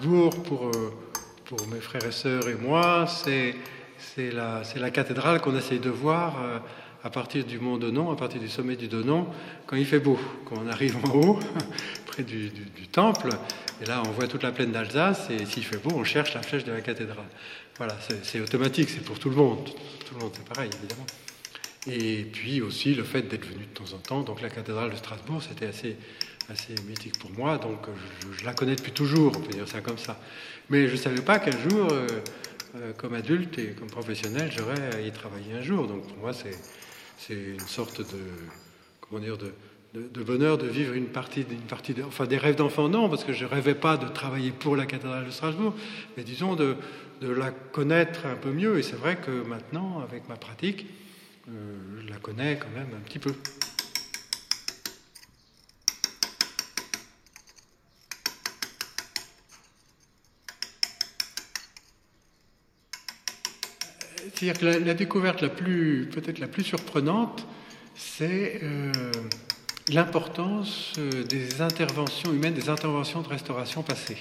Strasbourg, pour mes frères et sœurs et moi, c'est la cathédrale qu'on essaye de voir à partir du mont Donon, à partir du sommet du Donon, quand il fait beau, quand on arrive en haut, près du temple, et là on voit toute la plaine d'Alsace, et s'il fait beau, on cherche la flèche de la cathédrale. Voilà, c'est automatique, c'est pour tout le monde. Tout le monde, c'est pareil, évidemment. Et puis aussi le fait d'être venu de temps en temps. Donc la cathédrale de Strasbourg, c'était assez mythique pour moi, donc je la connais depuis toujours, on peut dire ça comme ça. Mais je ne savais pas quel jour, comme adulte et comme professionnel, j'aurais à y travailler un jour. Donc pour moi, c'est une sorte de bonheur de vivre une partie enfin des rêves d'enfant, non, parce que je ne rêvais pas de travailler pour la cathédrale de Strasbourg, mais disons de la connaître un peu mieux. Et c'est vrai que maintenant, avec ma pratique, je la connais quand même un petit peu. C'est-à-dire que la découverte peut-être la plus surprenante, c'est l'importance des interventions humaines, des interventions de restauration passées.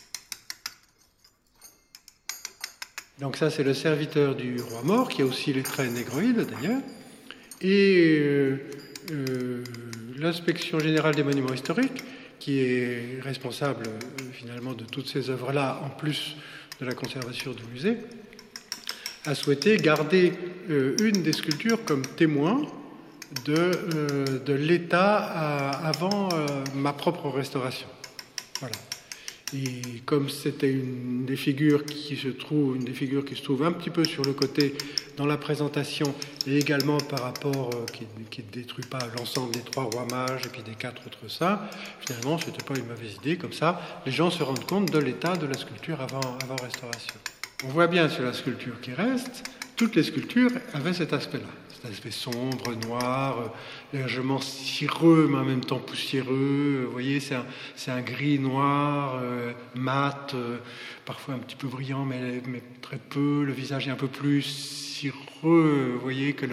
Donc ça, c'est le serviteur du roi mort, qui a aussi les traits négroïdes d'ailleurs, et l'inspection générale des monuments historiques, qui est responsable finalement de toutes ces œuvres-là, en plus de la conservation du musée, a souhaité garder une des sculptures comme témoin de l'état avant ma propre restauration. Voilà. Et comme c'était une des figures qui se trouve un petit peu sur le côté dans la présentation, et également par rapport qui ne détruit pas l'ensemble des 3 rois mages et puis des 4 autres saints, finalement, ce n'était pas une mauvaise idée. Comme ça, les gens se rendent compte de l'état de la sculpture avant restauration. On voit bien sur la sculpture qui reste, toutes les sculptures avaient cet aspect-là. Cet aspect sombre, noir, légèrement cireux, mais en même temps poussiéreux. Vous voyez, c'est un gris noir, mat, parfois un petit peu brillant, mais très peu. Le visage est un peu plus cireux, vous voyez, que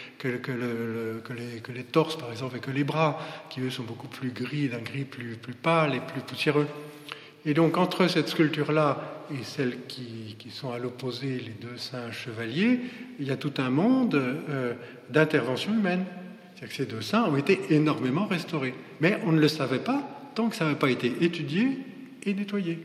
les torses, par exemple, et que les bras, qui eux sont beaucoup plus gris, d'un gris plus pâle et plus poussiéreux. Et donc, entre cette sculpture-là et celles qui sont à l'opposé, les 2 saints chevaliers, il y a tout un monde d'intervention humaine. C'est-à-dire que ces 2 saints ont été énormément restaurés. Mais on ne le savait pas tant que ça n'avait pas été étudié et nettoyé.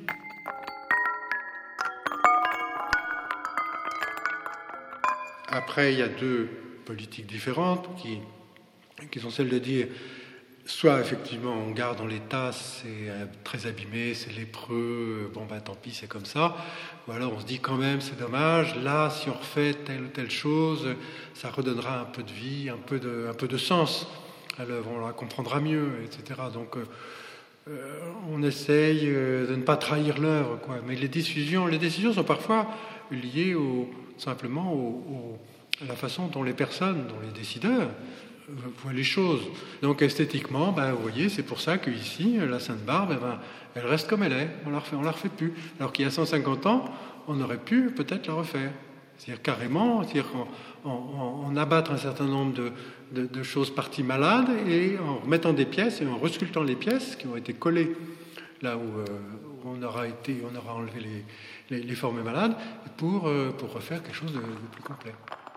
Après, il y a 2 politiques différentes qui sont celles de dire soit effectivement on garde dans l'état, c'est très abîmé, c'est lépreux, bon ben tant pis c'est comme ça, ou alors on se dit quand même c'est dommage, là si on refait telle ou telle chose, ça redonnera un peu de vie, un peu de sens à l'œuvre, on la comprendra mieux, etc. Donc on essaye de ne pas trahir l'œuvre, quoi. Mais les décisions sont parfois liées simplement à la façon dont les personnes, dont les décideurs voient les choses. Donc esthétiquement, vous voyez, c'est pour ça qu'ici, la Sainte-Barbe, elle reste comme elle est, on la refait plus. Alors qu'il y a 150 ans, on aurait pu peut-être la refaire. C'est-à-dire carrément, en abattre un certain nombre de choses parties malades et en remettant des pièces et en resculptant les pièces qui ont été collées là où on aura enlevé les formes malades pour refaire quelque chose de plus complet.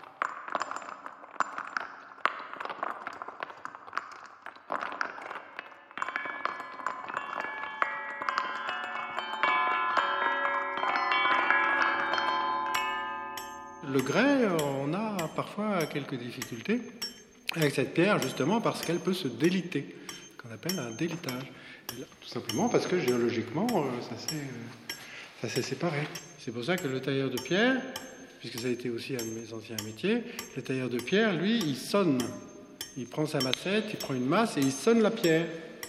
Le grès, on a parfois quelques difficultés avec cette pierre, justement parce qu'elle peut se déliter, qu'on appelle un délitage. Tout simplement parce que géologiquement, ça s'est séparé. C'est pour ça que le tailleur de pierre, puisque ça a été aussi un de mes anciens métiers, le tailleur de pierre, lui, il sonne. Il prend sa massette, il prend une masse et il sonne la pierre.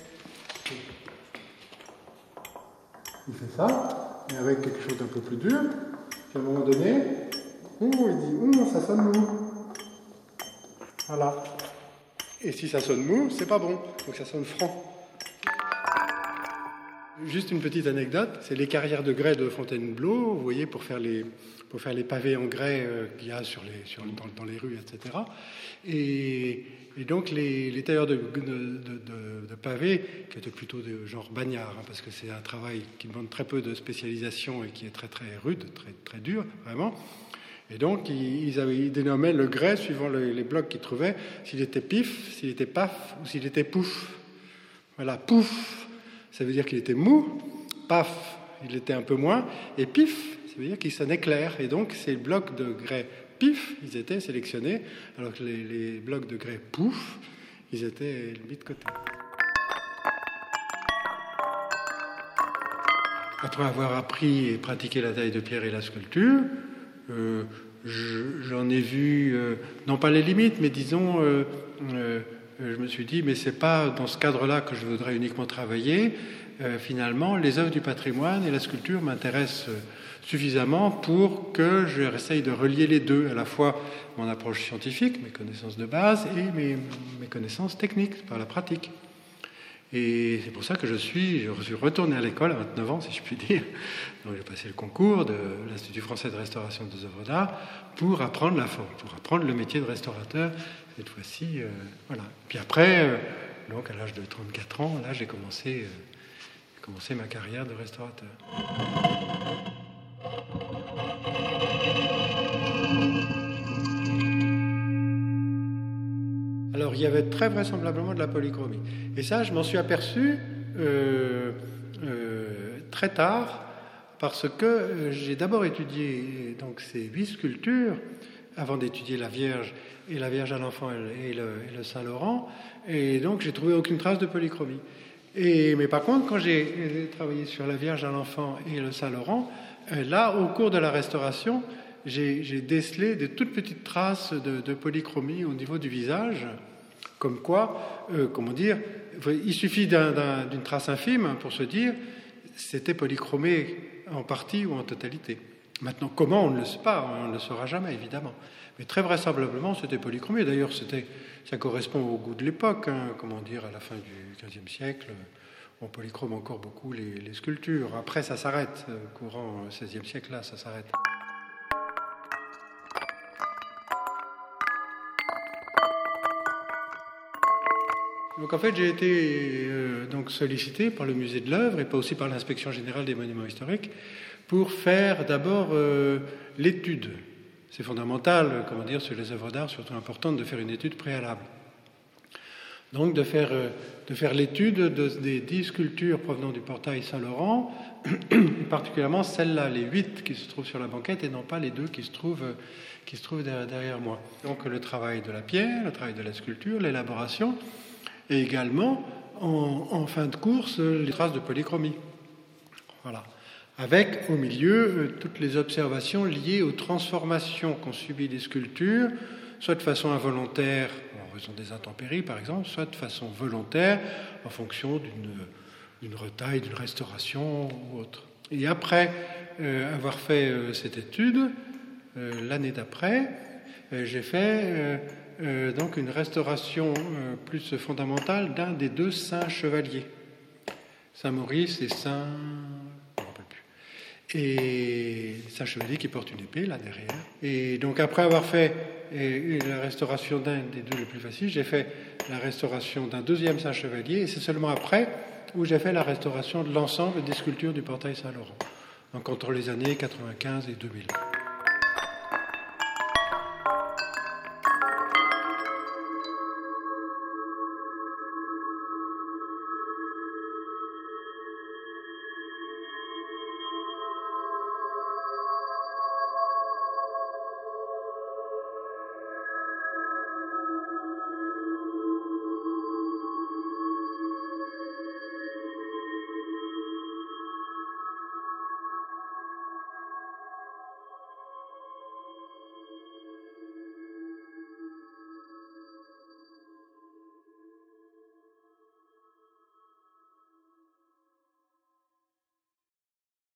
Il fait ça, et avec quelque chose d'un peu plus dur, puis à un moment donné, il dit ça sonne mou. Voilà. Et si ça sonne mou, c'est pas bon. Donc ça sonne franc. Juste une petite anecdote, c'est les carrières de grès de Fontainebleau, vous voyez, pour faire les pavés en grès qu'il y a dans les rues, etc. Et donc les tailleurs de pavés, qui étaient plutôt de genre bagnard, parce que c'est un travail qui demande très peu de spécialisation et qui est très très rude, très, très dur, vraiment. Et donc ils dénommaient le grès suivant les blocs qu'ils trouvaient, s'il était pif, s'il était paf ou s'il était pouf. Voilà, pouf, ça veut dire qu'il était mou, paf, il était un peu moins, et pif, ça veut dire qu'il sonnait clair. Et donc, ces blocs de grès pif, ils étaient sélectionnés, alors que les blocs de grès pouf, ils étaient mis de côté. Après avoir appris et pratiqué la taille de pierre et la sculpture, j'en ai vu, non pas les limites, mais disons... je me suis dit, mais c'est pas dans ce cadre-là que je voudrais uniquement travailler. Finalement, les œuvres du patrimoine et la sculpture m'intéressent suffisamment pour que j'essaye de relier les deux, à la fois mon approche scientifique, mes connaissances de base, et mes connaissances techniques, par la pratique. Et c'est pour ça que je suis retourné à l'école à 29 ans, si je puis dire. Donc j'ai passé le concours de l'Institut français de restauration des œuvres d'art pour apprendre la forme, pour apprendre le métier de restaurateur. Cette fois-ci, voilà. Puis après, donc à l'âge de 34 ans, là, j'ai commencé ma carrière de restaurateur. Alors, il y avait très vraisemblablement de la polychromie. Et ça, je m'en suis aperçu très tard, parce que j'ai d'abord étudié donc, ces 8 sculptures, avant d'étudier la Vierge et la Vierge à l'Enfant et le Saint-Laurent, et donc j'ai trouvé aucune trace de polychromie. Mais par contre, quand j'ai travaillé sur la Vierge à l'Enfant et le Saint-Laurent, là, au cours de la restauration, j'ai décelé des toutes petites traces de polychromie au niveau du visage, comme quoi, il suffit d'une trace infime pour se dire c'était polychromé en partie ou en totalité. Maintenant, comment, on ne le sait pas, on ne le saura jamais, évidemment. Mais très vraisemblablement, c'était polychromé. D'ailleurs, ça correspond au goût de l'époque, à la fin du XVe siècle. On polychrome encore beaucoup les sculptures. Après, ça s'arrête. Courant XVIe siècle, là, ça s'arrête. Donc en fait, j'ai été sollicité par le musée de l'œuvre et pas aussi par l'inspection générale des monuments historiques pour faire d'abord l'étude. C'est fondamental, sur les œuvres d'art, surtout important de faire une étude préalable. Donc de faire l'étude des 10 sculptures provenant du portail Saint-Laurent, particulièrement celles-là, les 8 qui se trouvent sur la banquette et non pas les 2 qui se trouvent derrière moi. Donc le travail de la pierre, le travail de la sculpture, l'élaboration, et également, en fin de course, les traces de polychromie. Voilà. Avec, au milieu, toutes les observations liées aux transformations qu'ont subies les sculptures, soit de façon involontaire, en raison des intempéries par exemple, soit de façon volontaire, en fonction d'une retaille, d'une restauration ou autre. Et après avoir fait cette étude, l'année d'après, j'ai fait donc une restauration plus fondamentale d'un des 2 saints chevaliers, Saint-Maurice et Saint... Et Saint Chevalier qui porte une épée là derrière. Et donc après avoir fait la restauration d'un des 2 les plus faciles, j'ai fait la restauration d'un 2e Saint Chevalier, et c'est seulement après où j'ai fait la restauration de l'ensemble des sculptures du portail Saint-Laurent, donc entre les années 95 et 2000.